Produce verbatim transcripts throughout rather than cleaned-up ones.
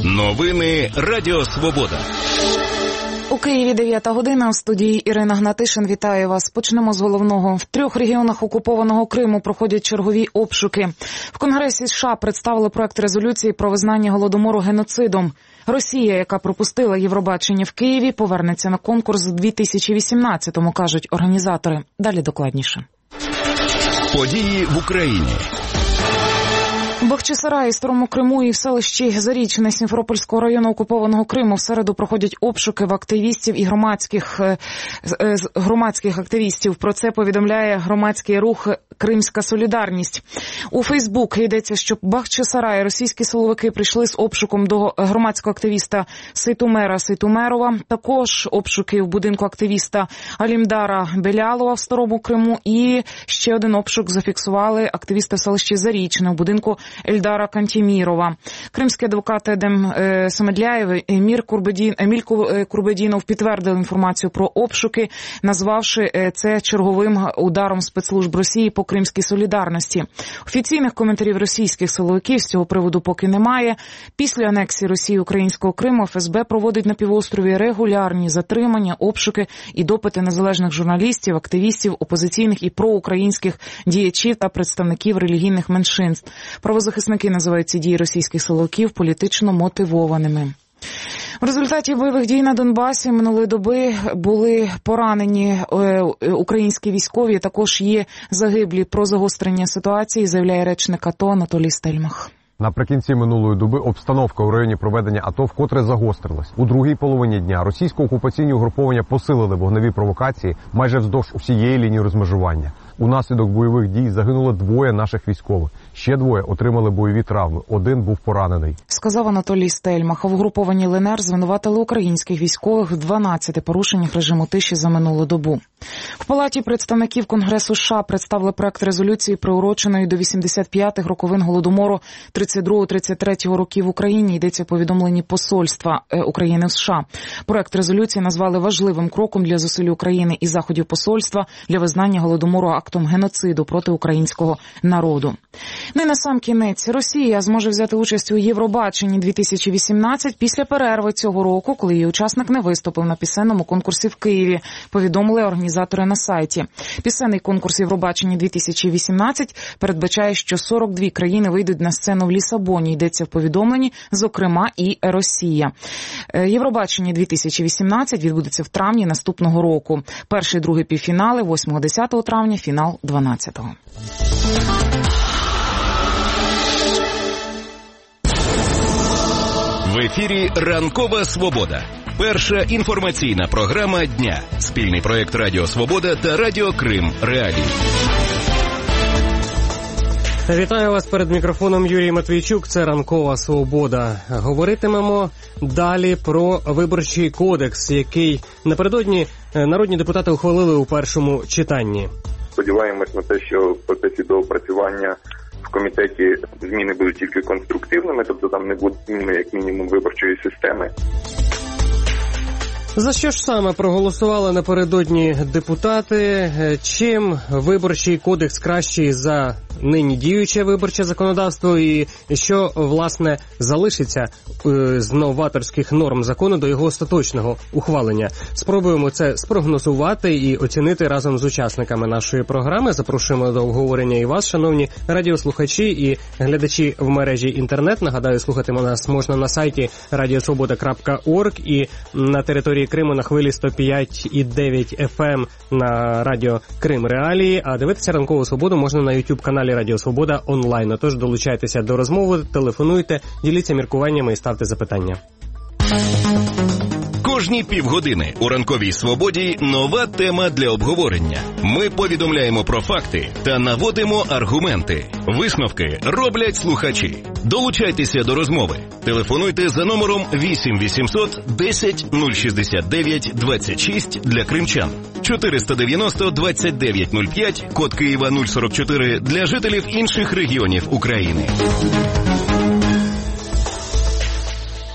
Новини Радіо Свобода. У Києві дев'ята година, у студії Ірина Гнатишин. Вітаю вас. Почнемо з головного. В трьох регіонах окупованого Криму проходять чергові обшуки. В Конгресі США представили проект резолюції про визнання Голодомору геноцидом. Росія, яка пропустила Євробачення в Києві, повернеться на конкурс у дві тисячі вісімнадцятому, кажуть організатори. Далі докладніше. Події в Україні. В Бахчисараї, Старому Криму і в селищі Зарічне Сімферопольського району окупованого Криму в середу проходять обшуки в активістів і громадських, громадських активістів. Про це повідомляє громадський рух «Кримська солідарність». У Фейсбук йдеться, що в Бахчисараї російські силовики прийшли з обшуком до громадського активіста Сейтумера Сейтумерова. Також обшуки в будинку активіста Алімдара Белялова в Старому Криму. І ще один обшук зафіксували активісти в селищі Зарічне в будинку Ельдара Кантімірова. Кримський адвокат Едем е, Самедляєв Емір Курбедін, Еміль Курбедінов підтвердив інформацію про обшуки, назвавши е, це черговим ударом спецслужб Росії по Кримській солідарності. Офіційних коментарів російських силовиків з цього приводу поки немає. Після анексії Росії українського Криму еф ес бе проводить на півострові регулярні затримання, обшуки і допити незалежних журналістів, активістів, опозиційних і проукраїнських діячів та представників релігійних меншинств. Правозахисники називають ці дії російських силовиків політично мотивованими. В результаті бойових дій на Донбасі минулої доби були поранені українські військові, також є загиблі. Про загострення ситуації заявляє речник АТО Анатолій Стельмах. Наприкінці минулої доби обстановка у районі проведення АТО вкотре загострилась. У другій половині дня російсько-окупаційні угруповання посилили вогневі провокації майже вздовж усієї лінії розмежування. Унаслідок бойових дій загинуло двоє наших військових. Ще двоє отримали бойові травми. Один був поранений. Сказав Анатолій Стельмах. А в угрупованні ЛНР звинуватили українських військових в дванадцяти порушеннях режиму тиші за минулу добу. В Палаті представників Конгресу США представили проект резолюції, приуроченої до вісімдесят п'ятих роковин Голодомору тридцять другого - тридцять третього років в Україні. Йдеться в повідомленні посольства України в США. Проект резолюції назвали важливим кроком для зусиль України і заходів посольства для визнання Голодомору актом геноциду проти українського народу. Ну і на сам кінець. Росія зможе взяти участь у Євробаченні дві тисячі вісімнадцять після перерви цього року, коли її учасник не виступив на пісенному конкурсі в Києві, повідомили організатори на сайті. Пісенний конкурс Євробачення дві тисячі вісімнадцять передбачає, що сорок дві країни вийдуть на сцену в Лісабоні, йдеться в повідомленні, зокрема і Росія. Євробачення дві тисячі вісімнадцять відбудеться в травні наступного року. Перший, другий півфінали восьмого - десятого травня, фінал дванадцятого. В ефірі «Ранкова Свобода». Перша інформаційна програма дня. Спільний проєкт Радіо Свобода та Радіо Крим Реалії. Вітаю вас, перед мікрофоном Юрій Матвійчук. Це «Ранкова Свобода». Говоритимемо далі про виборчий кодекс, який напередодні народні депутати ухвалили у першому читанні. Сподіваємось на те, що в процесі доопрацювання в комітеті зміни будуть тільки конструктивними, тобто там не буде зміни, як мінімум, виборчої системи. За що ж саме проголосували напередодні депутати? Чим виборчий кодекс кращий за нині діюче виборче законодавство і що, власне, залишиться з новаторських норм закону до його остаточного ухвалення? Спробуємо це спрогнозувати і оцінити разом з учасниками нашої програми. Запрошуємо до обговорення і вас, шановні радіослухачі і глядачі в мережі інтернет. Нагадаю, слухати нас можна на сайті радіосвобода крапка орг і на території Криму на хвилі сто п'ять і дев'ять еф ем на радіо Крим Реалії, а дивитися «Ранкову Свободу» можна на ютуб-каналі Радіо Свобода онлайн. Отож, долучайтеся до розмови, телефонуйте, діліться міркуваннями і ставте запитання. Кожні півгодини у «Ранковій Свободі» нова тема для обговорення. Ми повідомляємо про факти та наводимо аргументи. Висновки роблять слухачі. Долучайтеся до розмови. Телефонуйте за номером вісім вісімсот десять нуль шістдесят дев'ять двадцять шість для кримчан. чотириста дев'яносто двадцять дев'ять нуль п'ять, код Києва нуль сорок чотири для жителів інших регіонів України.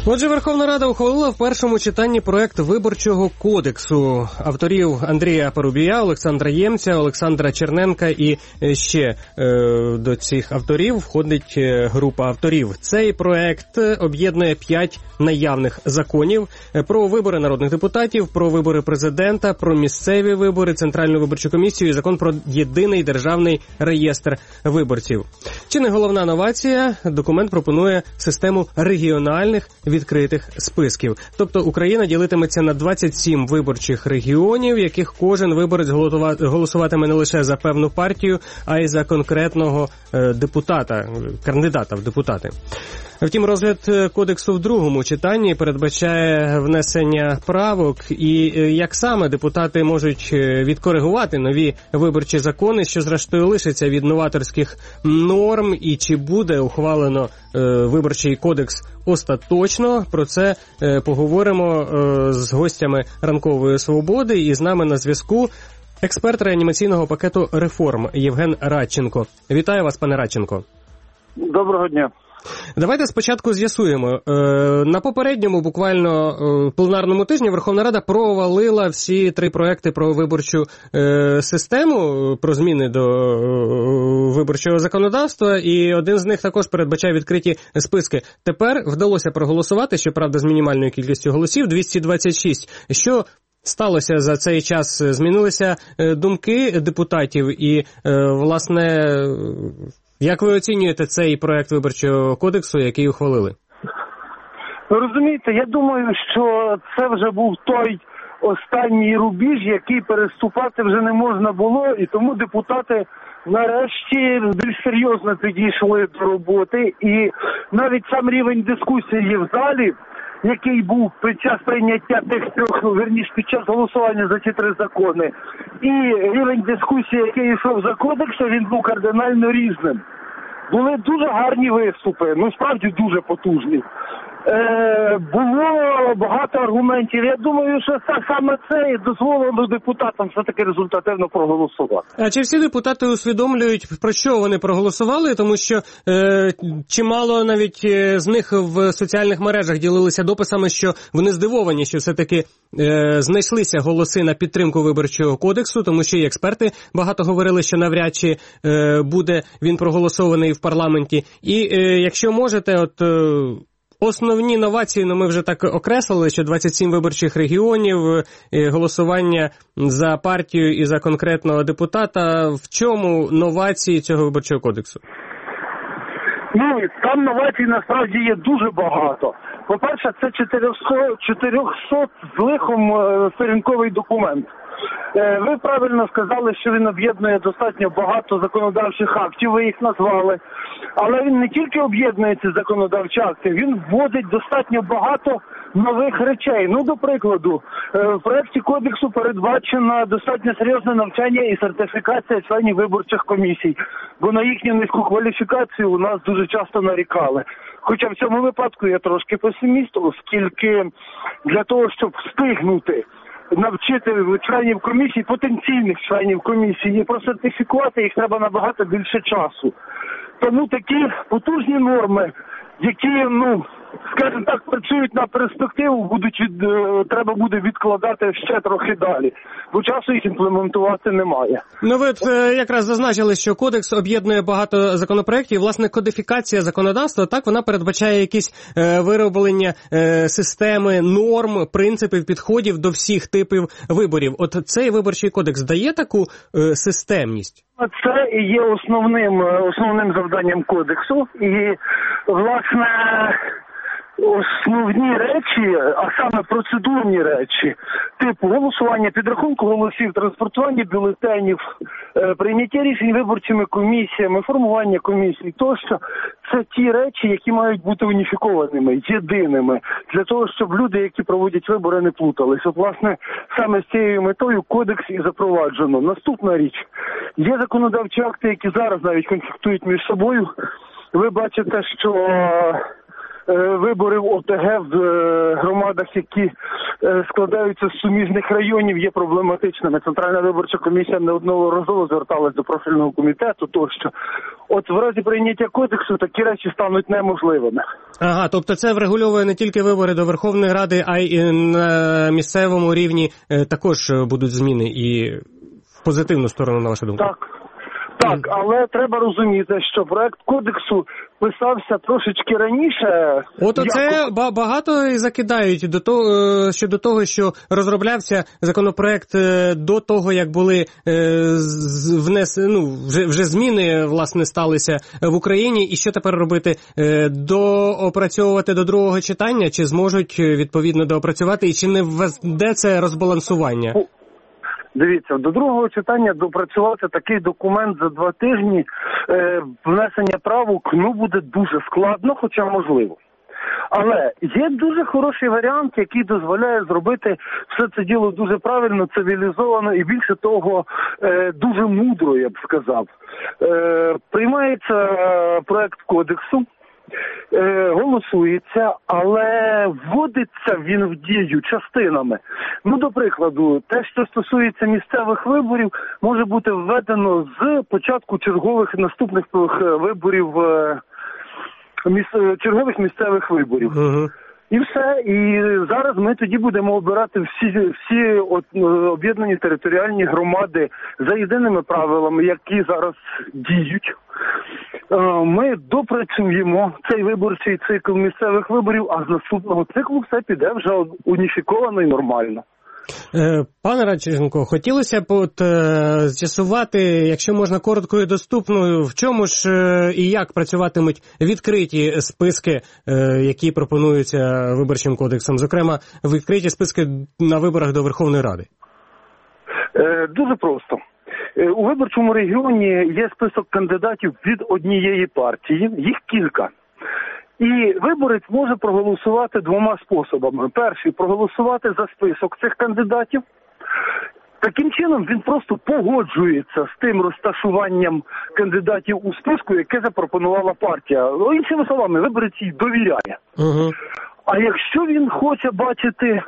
Отже, Верховна Рада ухвалила в першому читанні проект Виборчого кодексу авторів Андрія Парубія, Олександра Ємця, Олександра Черненка і ще е, до цих авторів входить група авторів. Цей проект об'єднує п'ять наявних законів про вибори народних депутатів, про вибори президента, про місцеві вибори, Центральну виборчу комісію і закон про єдиний державний реєстр виборців. Чи не головна новація? Документ пропонує систему регіональних відкритих списків. Тобто Україна ділитиметься на двадцять сім виборчих регіонів, в яких кожен виборець голосуватиме не лише за певну партію, а й за конкретного депутата, кандидата в депутати. Втім, розгляд кодексу в другому читанні передбачає внесення правок і як саме депутати можуть відкоригувати нові виборчі закони, що зрештою лишиться від новаторських норм, і чи буде ухвалено виборчий кодекс остаточно. Про це поговоримо з гостями Ранкової Свободи, і з нами на зв'язку експерт реанімаційного пакету реформ Євген Радченко. Вітаю вас, пане Радченко. Доброго дня. Давайте спочатку з'ясуємо. На попередньому буквально пленарному тижні Верховна Рада провалила всі три проекти про виборчу систему, про зміни до виборчого законодавства, і один з них також передбачає відкриті списки. Тепер вдалося проголосувати, щоправда, з мінімальною кількістю голосів, двісті двадцять шість. Що сталося за цей час? Змінилися думки депутатів і, власне, як ви оцінюєте цей проект Виборчого кодексу, який ухвалили? Ви розумієте, я думаю, що це вже був той останній рубіж, який переступати вже не можна було, і тому депутати нарешті більш серйозно підійшли до роботи, і навіть сам рівень дискусії в залі, який був під час прийняття тих трьох, верніше, під час голосування за ці три закони, і рівень дискусії, який йшов за кодексом, він був кардинально різним. Були дуже гарні виступи, ну справді дуже потужні. Е, було багато аргументів. Я думаю, що це, саме це і дозволило депутатам все-таки результативно проголосувати. А чи всі депутати усвідомлюють, про що вони проголосували? Тому що е, чимало навіть з них в соціальних мережах ділилися дописами, що вони здивовані, що все-таки е, знайшлися голоси на підтримку Виборчого кодексу, тому що і експерти багато говорили, що навряд чи е, буде він проголосований в парламенті. І е, якщо можете, от... Е, Основні новації, ну ми вже так окреслили, що двадцять сім виборчих регіонів, голосування за партію і за конкретного депутата. В чому новації цього виборчого кодексу? Ну, там новацій насправді є дуже багато. По-перше, це чотириста з лихом сторінковий документ. Ви правильно сказали, що він об'єднує достатньо багато законодавчих актів, ви їх назвали. Але він не тільки об'єднує ці законодавчі акти, він вводить достатньо багато нових речей. Ну, до прикладу, в проєкті кодексу передбачено достатньо серйозне навчання і сертифікація членів виборчих комісій, бо на їхню низьку кваліфікацію у нас дуже часто нарікали. Хоча в цьому випадку я трошки песиміст, оскільки для того, щоб встигнути навчити членів комісії, потенційних членів комісії, і просертифікувати їх треба набагато більше часу. Тому такі потужні норми, які, ну, скажімо так, працюють на перспективу, будуть від, треба буде відкладати ще трохи далі, бо часу їх імплементувати немає. Ну, ви якраз зазначили, що кодекс об'єднує багато законопроєктів. Власне, кодифікація законодавства, так, вона передбачає якісь е, вироблення е, системи, норм, принципів, підходів до всіх типів виборів. От цей виборчий кодекс дає таку е, системність? Це і є основним, основним завданням кодексу. І, власне, основні речі, а саме процедурні речі, типу голосування, підрахунку голосів, транспортування бюлетенів, прийняття рішень виборчими комісіями, формування комісій тощо, це ті речі, які мають бути уніфікованими, єдиними, для того, щоб люди, які проводять вибори, не плутались. От, власне, саме з цією метою кодекс і запроваджено. Наступна річ. Є законодавчі акти, які зараз навіть конфліктують між собою. Ви бачите, що вибори в ОТГ в громадах, які складаються з суміжних районів, є проблематичними. Центральна виборча комісія неодноразово зверталась до профільного комітету тощо. от в разі прийняття кодексу такі речі стануть неможливими. Ага, тобто це врегульовує не тільки вибори до Верховної Ради, а й на місцевому рівні також будуть зміни і в позитивну сторону, на вашу думку? Так. Так, але треба розуміти, що проект кодексу писався трошечки раніше. От оце як... багато і закидають до того, щодо того, що розроблявся законопроект до того, як були внес, ну, вже, вже зміни, власне, сталися в Україні. І що тепер робити? Доопрацьовувати до другого читання? Чи зможуть, відповідно, доопрацювати? І чи не введе це розбалансування? Дивіться, до другого читання допрацювати такий документ за два тижні, е, внесення правок, ну, буде дуже складно, хоча можливо. Але є дуже хороший варіант, який дозволяє зробити все це діло дуже правильно, цивілізовано і, більше того, е, дуже мудро, я б сказав. Е, приймається проект кодексу, Е, голосується, але вводиться він в дію частинами. Ну, до прикладу, те, що стосується місцевих виборів, може бути введено з початку чергових наступних виборів, е, міс, чергових місцевих виборів. Uh-huh. І все. І зараз ми тоді будемо обирати всі, всі от, об'єднані територіальні громади за єдиними правилами, які зараз діють. Ми допрацюємо цей виборчий цикл місцевих виборів, а з наступного циклу все піде вже уніфіковано і нормально. Пане Радченко, хотілося б от, е, з'ясувати, якщо можна коротко і доступно, в чому ж е, і як працюватимуть відкриті списки, е, які пропонуються Виборчим кодексом, зокрема, відкриті списки на виборах до Верховної Ради? Е, дуже просто. Е, у виборчому регіоні є список кандидатів від однієї партії, їх кілька. І виборець може проголосувати двома способами. Перший – проголосувати за список цих кандидатів. Таким чином він просто погоджується з тим розташуванням кандидатів у списку, яке запропонувала партія. Ну, іншими словами, виборець їй довіряє. Угу. А якщо він хоче бачити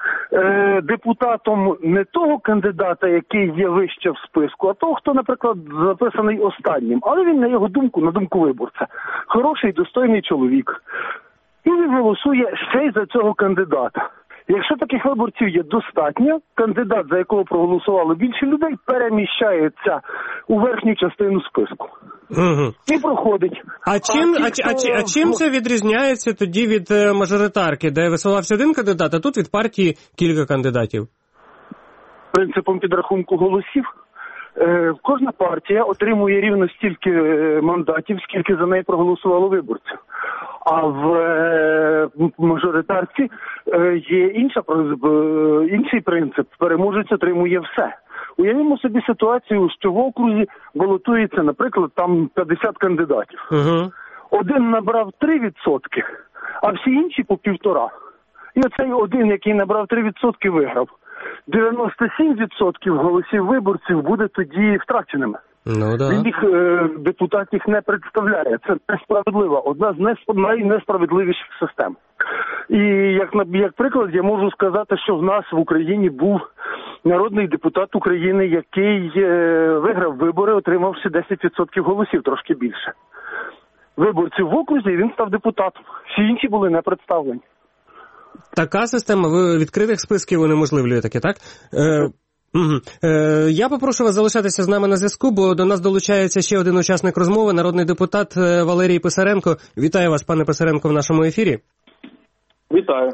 е, депутатом не того кандидата, який є вище в списку, а того, хто, наприклад, записаний останнім, але він, на його думку, на думку виборця, хороший, достойний чоловік, і він голосує ще й за цього кандидата. Якщо таких виборців є достатньо, кандидат, за якого проголосувало більше людей, переміщається у верхню частину списку. Угу. І проходить. А чим, а, ті, а, хто... а, а чим це відрізняється тоді від е, мажоритарки, де висувався один кандидат, а тут від партії кілька кандидатів? Принципом підрахунку голосів. Е, кожна партія отримує рівно стільки мандатів, скільки за неї проголосувало виборців. А в е, мажоритарці е, є інша, е, інший принцип. Переможець отримує все. Уявімо собі ситуацію, що в окрузі балотується, наприклад, там п'ятдесят кандидатів. Uh-huh. Один набрав три відсотки, а всі інші по півтора. І оцей один, який набрав три відсотки, виграв. дев'яносто сім відсотків голосів виборців буде тоді втраченими. Ну, да. Він їх, е, депутат їх не представляє. Це несправедливо. Одна з найнесправедливіших систем. І як, як приклад я можу сказати, що в нас в Україні був народний депутат України, який е, виграв вибори, отримавши десять відсотків голосів, трошки більше. Виборців в окрузі, і він став депутатом. Всі інші були не представлені. Така система відкритих списків унеможливлює таке, так? Е, угу. е, я попрошу вас залишатися з нами на зв'язку, бо до нас долучається ще один учасник розмови, народний депутат Валерій Писаренко. Вітаю вас, пане Писаренко, в нашому ефірі. Вітаю.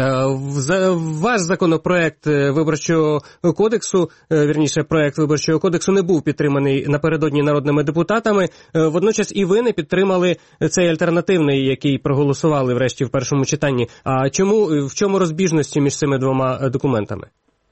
Ваш законопроект Виборчого кодексу, вірніше, проект Виборчого кодексу не був підтриманий напередодні народними депутатами. Водночас і ви не підтримали цей альтернативний, який проголосували врешті в першому читанні. А чому, в чому розбіжності між цими двома документами?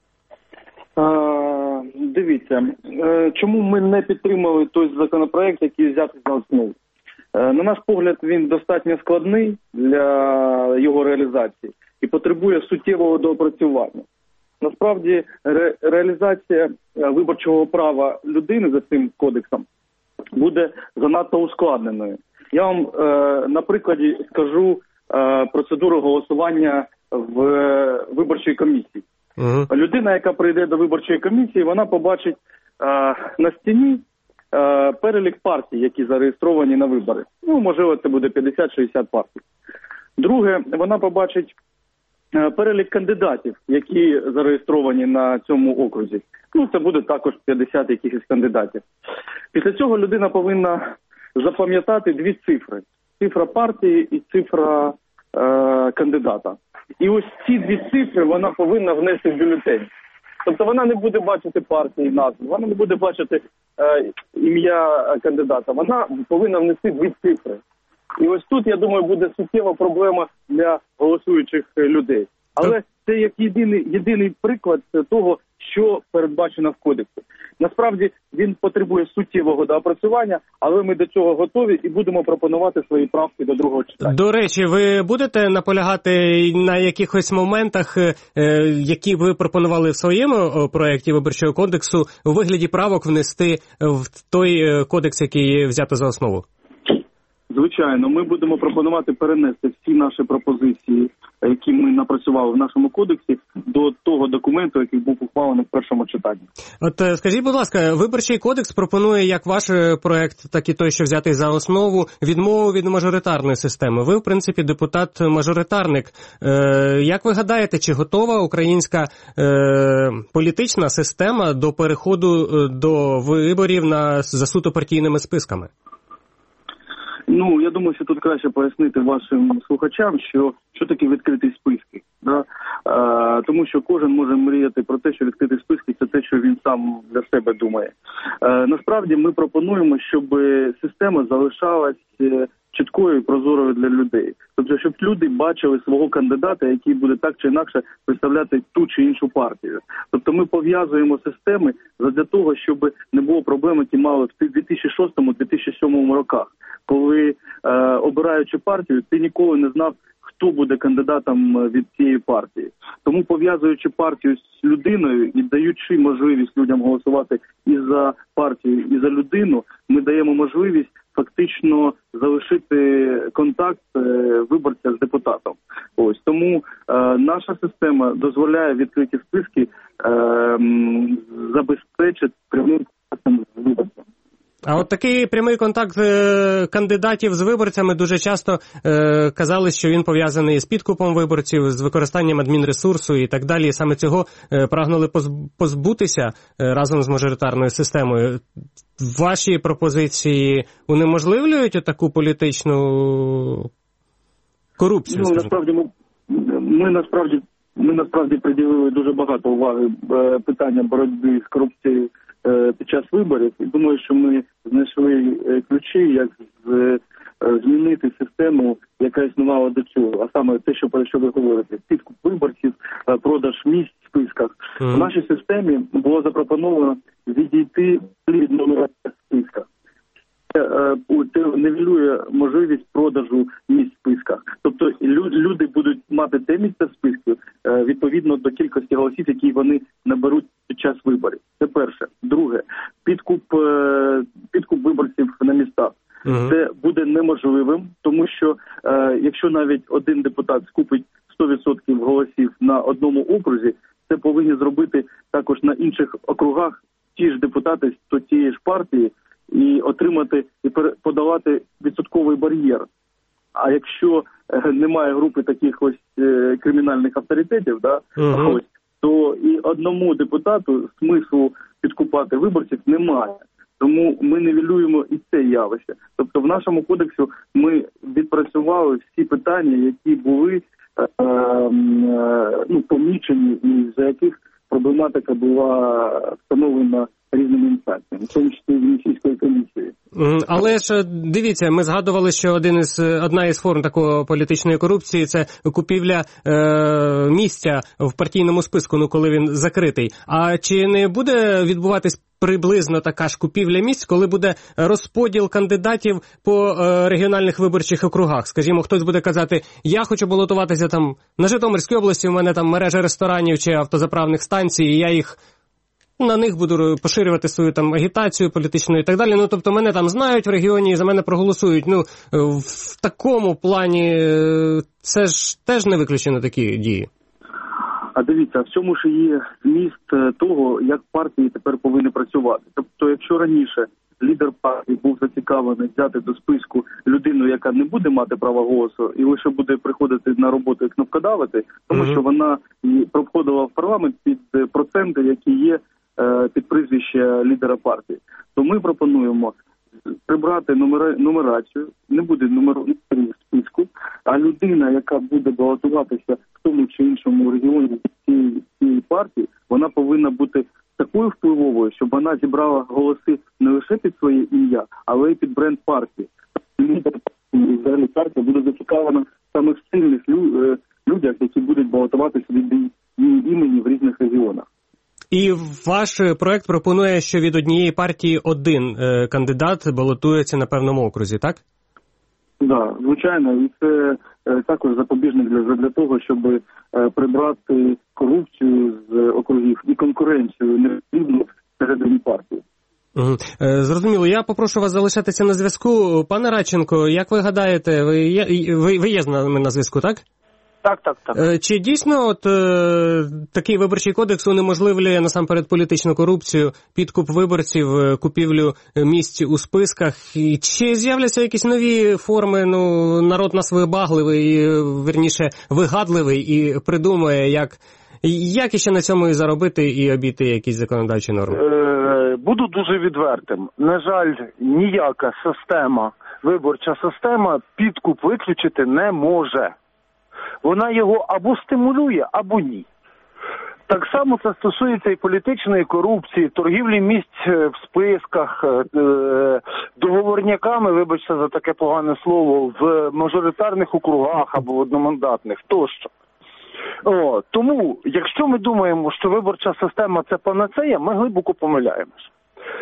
А, дивіться, чому ми не підтримали той законопроект, який взятий за основу? На наш погляд, він достатньо складний для його реалізації і потребує суттєвого доопрацювання. Насправді, ре- реалізація виборчого права людини за цим кодексом буде занадто ускладненою. Я вам е, на прикладі скажу е, процедуру голосування в е, виборчій комісії. Uh-huh. Людина, яка прийде до виборчої комісії, вона побачить е, на стіні е, перелік партій, які зареєстровані на вибори. Ну, можливо, це буде п'ятдесят-шістдесят партій. Друге, вона побачить е, перелік кандидатів, які зареєстровані на цьому окрузі. Ну, це буде також п'ятдесят якихось кандидатів. Після цього людина повинна запам'ятати дві цифри. Цифра партії і цифра е, кандидата. І ось ці дві цифри вона повинна внести в бюлетень. Тобто вона не буде бачити партії назву, вона не буде бачити е, ім'я кандидата. Вона повинна внести дві цифри. І ось тут, я думаю, буде суттєва проблема для голосуючих людей. Але це як єдиний, єдиний приклад того, що передбачено в кодексі. Насправді він потребує суттєвого доопрацювання, але ми до цього готові і будемо пропонувати свої правки до другого читання. До речі, ви будете наполягати на якихось моментах, які ви пропонували в своєму проєкті Виборчого кодексу, у вигляді правок внести в той кодекс, який взято за основу? Звичайно, ми будемо пропонувати перенести всі наші пропозиції, які ми напрацювали в нашому кодексі, до того документу, який був ухвалений в першому читанні. От скажіть, будь ласка, Виборчий кодекс пропонує як ваш проект, так і той, що взятий за основу, відмову від мажоритарної системи. Ви, в принципі, депутат-мажоритарник. Е, як ви гадаєте, чи готова українська е, політична система до переходу до виборів на, за суто партійними списками? Ну, я думаю, що тут краще пояснити вашим слухачам, що, що таке відкриті списки. Да? А, тому що кожен може мріяти про те, що відкриті списки – це те, що він сам для себе думає. А, насправді ми пропонуємо, щоб система залишалась чіткою і прозорою для людей. Тобто, щоб люди бачили свого кандидата, який буде так чи інакше представляти ту чи іншу партію. Тобто ми пов'язуємо системи для того, щоб не було проблем, які мали в дві тисячі шостому - дві тисячі сьомому роках, коли, е, обираючи партію, ти ніколи не знав, хто буде кандидатом від цієї партії. Тому, пов'язуючи партію з людиною і даючи можливість людям голосувати і за партію, і за людину, ми даємо можливість фактично залишити контакт е, виборця з депутатом. Ось тому е, наша система дозволяє відкриті списки е, м, забезпечити прямим контактом з виборцем. А от такий прямий контакт е, кандидатів з виборцями дуже часто е, казали, що він пов'язаний з підкупом виборців, з використанням адмінресурсу і так далі. І саме цього е, прагнули позбутися е, разом з мажоритарною системою. Ваші пропозиції унеможливлюють таку політичну корупцію? Ну, насправді ми, ми насправді ми насправді приділили дуже багато уваги е, питанням боротьби з корупцією під час виборів, і думаю, що ми знайшли ключі, як з, змінити систему, яка існувала до цього, а саме те, що про що ви говорите, підкуп виборців, продаж місць в списках. Mm-hmm. В нашій системі було запропоновано відійти від нумерації в списках. Це нівелює можливість продажу місць в списках. Тобто люди будуть мати те місце в списку відповідно до кількості голосів, які вони наберуть під час виборів. Це перше. Друге, підкуп, підкуп виборців на містах. Uh-huh. Це буде неможливим, тому що е, якщо навіть один депутат скупить сто відсотків голосів на одному окрузі, це повинні зробити також на інших округах ті ж депутати з тієї ж партії і отримати, і подавати відсотковий бар'єр. А якщо е, немає групи таких ось е, кримінальних авторитетів, да, uh-huh. ось, то і одному депутату смислу підкупати виборців немає. Тому ми нівелюємо і це явище. Тобто в нашому кодексі ми відпрацювали всі питання, які були е, е, ну, помічені і за яких проблематика була встановлена різними інстанціями, в тому числі Венеційською комісією. Але ж дивіться, ми згадували, що один із одна із форм такої політичної корупції – це купівля е, місця в партійному списку, ну коли він закритий. А чи не буде відбуватись приблизно така ж купівля місць, коли буде розподіл кандидатів по е, регіональних виборчих округах? Скажімо, хтось буде казати, я хочу балотуватися там на Житомирській області, у мене там мережа ресторанів чи автозаправних станцій, і я їх на них буду поширювати свою там агітацію політичну і так далі. Ну, тобто мене там знають в регіоні і за мене проголосують. Ну, в такому плані це ж теж не виключено такі дії. А дивіться, в цьому ж є зміст того, як партії тепер повинні працювати. Тобто, якщо раніше лідер партії був зацікавлений взяти до списку людину, яка не буде мати права голосу і лише буде приходити на роботу і кнопкодавити, тому mm-hmm. що вона проходила в парламент під проценти, які є під прізвище лідера партії. То ми пропонуємо прибрати номера, нумерацію, не буде номеру в списку, а людина, яка буде балотуватися в тому чи іншому регіоні цієї, цієї партії, вона повинна бути такою впливовою, щоб вона зібрала голоси не лише під своє ім'я, але й під бренд партії. Лідер взагалі партія буде зацікавлена саме в сильних людях, які будуть балотуватися від її імені в різних регіонах. І ваш проект пропонує, що від однієї партії один е, кандидат балотується на певному окрузі, так? Так, да, звичайно, і це е, також запобіжник для, для того, щоб е, прибрати корупцію з округів і конкуренцію необхідну всередині партії. Угу. Е, зрозуміло. Я попрошу вас залишатися на зв'язку. Пане Радченко, як ви гадаєте, ви є, ви, ви є з нами на зв'язку, так? Так, так, так. Чи дійсно от е, такий виборчий кодекс унеможливлює насамперед політичну корупцію, підкуп виборців, купівлю місць у списках? І чи з'являться якісь нові форми? Ну, народ нас вибагливий, вірніше вигадливий і придумує, як, як іще на цьому і заробити, і обійти якісь законодавчі норми? Е, буду дуже відвертим. На жаль, ніяка система, виборча система підкуп виключити не може. Вона його або стимулює, або ні. Так само це стосується і політичної корупції, торгівлі місць в списках, договорняками, вибачте за таке погане слово, в мажоритарних округах або в одномандатних тощо. О, тому, якщо ми думаємо, що виборча система – це панацея, ми глибоко помиляємось.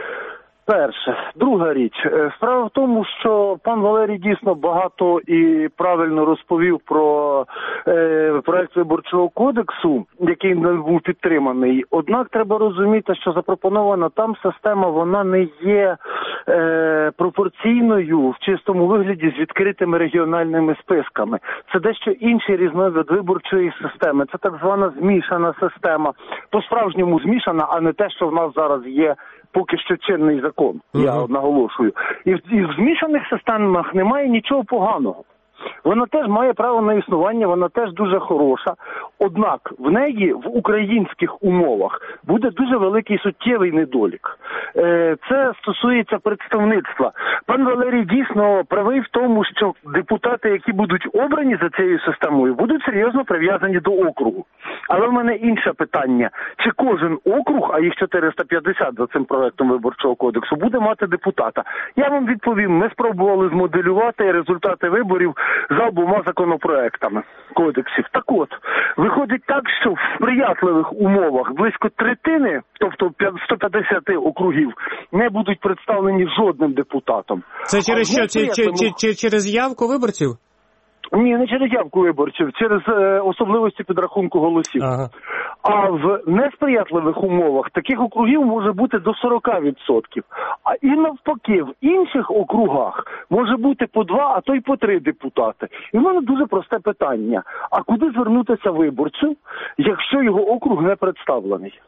Перше. Друга річ. Справа в тому, що пан Валерій дійсно багато і правильно розповів про е, проект Виборчого кодексу, який не був підтриманий. Однак треба розуміти, що запропонована там система, вона не є е, пропорційною в чистому вигляді з відкритими регіональними списками. Це дещо інший різновид виборчої системи. Це так звана змішана система. По-справжньому змішана, а не те, що в нас зараз є поки що чинний закон, uh-huh. я наголошую. І в, і в змішаних системах немає нічого поганого. Вона теж має право на існування, вона теж дуже хороша. Однак в неї в українських умовах буде дуже великий суттєвий недолік. Це стосується представництва. Пан Валерій дійсно правий в тому, що депутати, які будуть обрані за цією системою, будуть серйозно прив'язані до округу. Але в мене інше питання. Чи кожен округ, а їх чотириста п'ятдесят за цим проектом Виборчого кодексу, буде мати депутата? Я вам відповім, ми спробували змоделювати результати виборів за обома законопроектами кодексів. Так от, виходить так, що в сприятливих умовах близько третини, тобто сто п'ятдесят округів, не будуть представлені жодним депутатом. Це через що? Чи, чи, чи, чи через явку виборців? Ні, не через явку виборців, через е, особливості підрахунку голосів. Ага. А в несприятливих умовах таких округів може бути до сорок відсотків. А і навпаки, в інших округах може бути по два, а то й по три депутати. І в мене дуже просте питання. А куди звернутися виборцю, якщо його округ не представлений?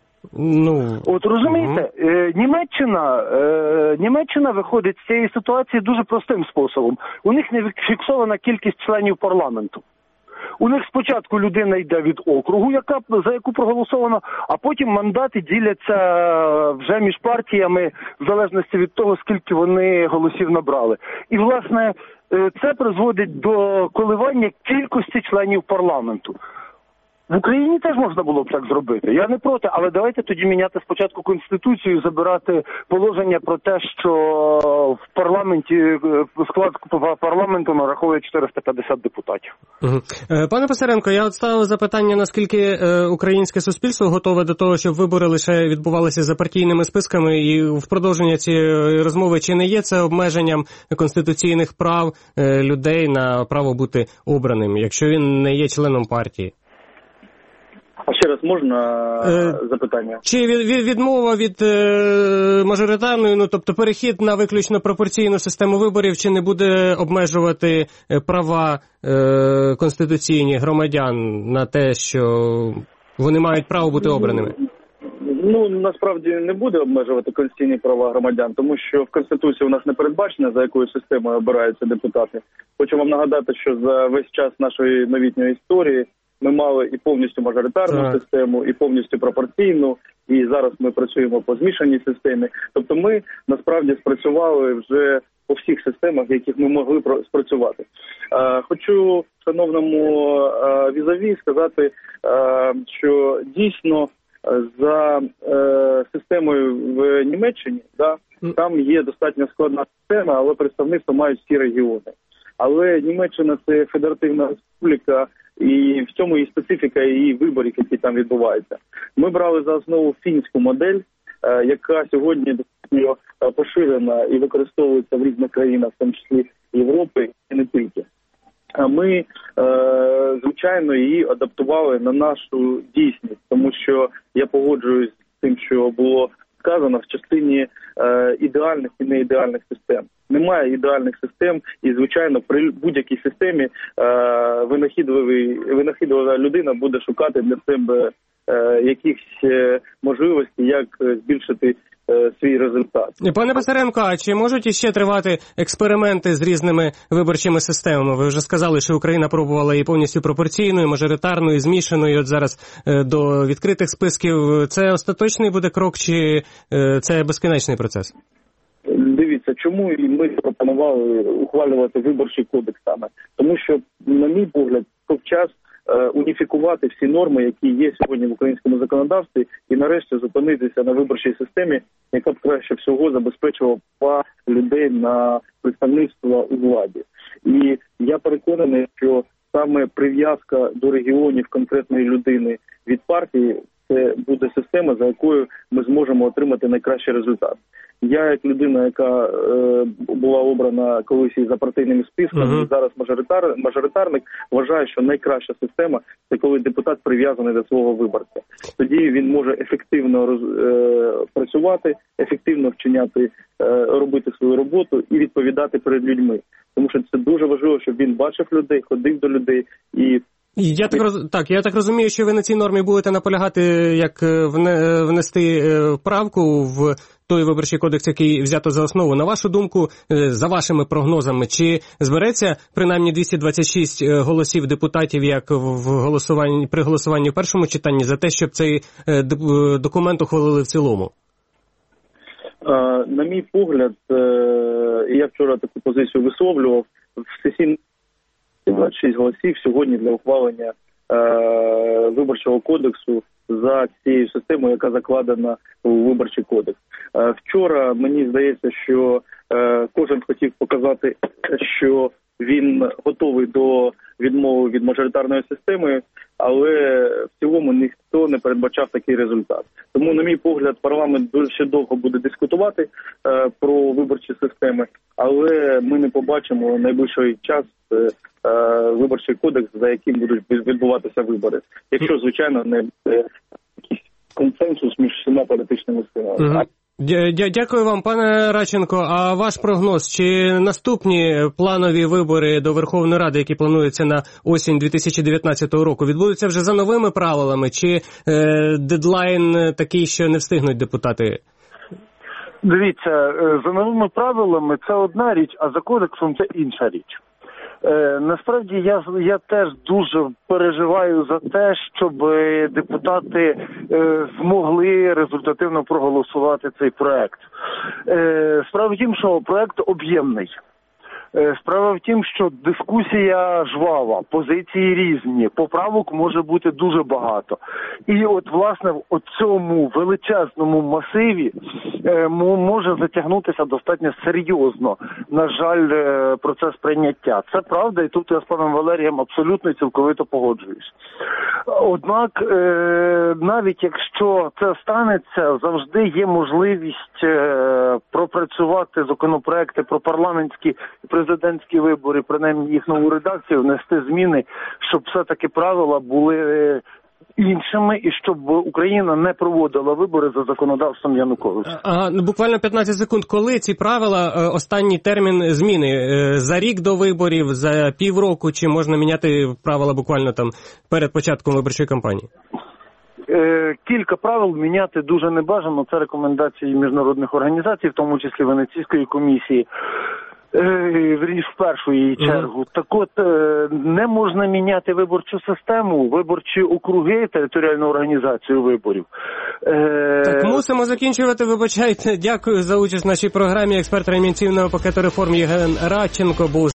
Ну, От розумієте, угу. е, Німеччина, е, Німеччина виходить з цієї ситуації дуже простим способом. У них не фіксована кількість членів парламенту. У них спочатку людина йде від округу, яка, за яку проголосовано, а потім мандати діляться вже між партіями в залежності від того, скільки вони голосів набрали. І, власне, це призводить до коливання кількості членів парламенту. В Україні теж можна було б так зробити. Я не проти, але давайте тоді міняти спочатку Конституцію, забирати положення про те, що в парламенті, склад парламенту нараховує чотириста п'ятдесят депутатів. Угу. Пане Писаренко, я от ставив запитання, наскільки українське суспільство готове до того, щоб вибори лише відбувалися за партійними списками, і в продовження цієї розмови, чи не є це обмеженням конституційних прав людей на право бути обраним, якщо він не є членом партії? А ще раз можна е, запитання? Чи від, від, відмова від е, мажоритарної, ну тобто перехід на виключно пропорційну систему виборів, чи не буде обмежувати права е, конституційні громадян на те, що вони мають право бути обраними? Ну, насправді не буде обмежувати конституційні права громадян, тому що в Конституції у нас не передбачено, за якою системою обираються депутати. Хочу вам нагадати, що за весь час нашої новітньої історії ми мали і повністю мажоритарну так. систему, і повністю пропорційну, і зараз ми працюємо по змішаній системі. Тобто ми насправді спрацювали вже по всіх системах, в яких ми могли спрацювати. Хочу шановному візаві сказати, що дійсно за системою в Німеччині, да, там є достатньо складна система, але представництво мають всі регіони. Але Німеччина – це федеративна республіка, і в цьому і специфіка її виборів, які там відбуваються. Ми брали за основу фінську модель, яка сьогодні достатньо поширена і використовується в різних країнах, в тому числі Європи і не тільки. Ми, звичайно, її адаптували на нашу дійсність, тому що я погоджуюсь з тим, що було сказано в частині ідеальних і неідеальних систем. Немає ідеальних систем і, звичайно, при будь-якій системі винахідлива людина буде шукати для себе якихось можливостей, як збільшити свій результат. Пане Писаренко, а чи можуть іще тривати експерименти з різними виборчими системами? Ви вже сказали, що Україна пробувала і повністю пропорційною, мажоритарною, і змішаною, от зараз до відкритих списків. Це остаточний буде крок, чи це безкінечний процес? Дивіться, чому і ми пропонували ухвалювати виборчий кодекс саме? Тому що, на мій погляд, в час уніфікувати всі норми, які є сьогодні в українському законодавстві, і нарешті зупинитися на виборчій системі, яка б краще всього забезпечувала права людей на представництво у владі. І я переконаний, що саме прив'язка до регіонів конкретної людини від партії – це буде система, за якою ми зможемо отримати найкращий результат. Я, як людина, яка е, була обрана колись за партійними списками, uh-huh. зараз мажоритар, мажоритарник, вважаю, що найкраща система – це коли депутат прив'язаний до свого виборця. Тоді він може ефективно роз, е, працювати, ефективно вчиняти, е, робити свою роботу і відповідати перед людьми. Тому що це дуже важливо, щоб він бачив людей, ходив до людей і Я так, роз... так, я так розумію, що ви на цій нормі будете наполягати, як внести правку в той виборчий кодекс, який взято за основу. На вашу думку, за вашими прогнозами, чи збереться принаймні двісті двадцять шість голосів депутатів, як в голосуванні при голосуванні в першому читанні, за те, щоб цей документ ухвалили в цілому? На мій погляд, я вчора таку позицію висловлював, в сесійній двадцять шість голосів сьогодні для ухвалення е, виборчого кодексу за цією системою, яка закладена у виборчий кодекс. Е, вчора мені здається, що е, кожен хотів показати, що він готовий до відмови від мажоритарної системи, але в цілому ніхто не передбачав такий результат. Тому, на мій погляд, парламент дуже ще довго буде дискутувати е, про виборчі системи, але ми не побачимо в найближчий час е, виборчий кодекс, за яким будуть відбуватися вибори. Якщо, звичайно, не буде якийсь консенсус між всіма політичними силами. Угу. Дякую вам, пане Радченко. А ваш прогноз, чи наступні планові вибори до Верховної Ради, які плануються на осінь дві тисячі дев'ятнадцятого року, відбудуться вже за новими правилами, чи е, дедлайн такий, що не встигнуть депутати? Дивіться, за новими правилами це одна річ, а за кодексом це інша річ. Е, насправді я, я теж дуже переживаю за те, щоб депутати е, змогли результативно проголосувати цей проект. Е, справа в тім, що проект об'ємний. Е, справа в тім, що дискусія жвава, позиції різні, поправок може бути дуже багато. І от, власне, в цьому величезному масиві е, може затягнутися достатньо серйозно, на жаль, е, процес прийняття. Це правда, і тут я з паном Валерієм абсолютно і цілковито погоджуюсь. Однак, е, навіть якщо це станеться, завжди є можливість е, пропрацювати законопроекти про парламентські і президентські вибори, принаймні їх нову редакцію, внести зміни, щоб все-таки правила були іншими і щоб Україна не проводила вибори за законодавством Януковича. А, буквально п'ятнадцять секунд. Коли ці правила, останній термін зміни? За рік до виборів, за півроку, чи можна міняти правила буквально там перед початком виборчої кампанії? Е, кілька правил міняти дуже небажано. Це рекомендації міжнародних організацій, в тому числі Венеційської комісії. Вірніше, в першу її чергу. Mm-hmm. Так от, не можна міняти виборчу систему, виборчі округи, територіальну організацію виборів. Так, мусимо закінчувати, вибачайте. Дякую за участь в нашій програмі. Експерт реанімаційного пакету реформ Євген Радченко був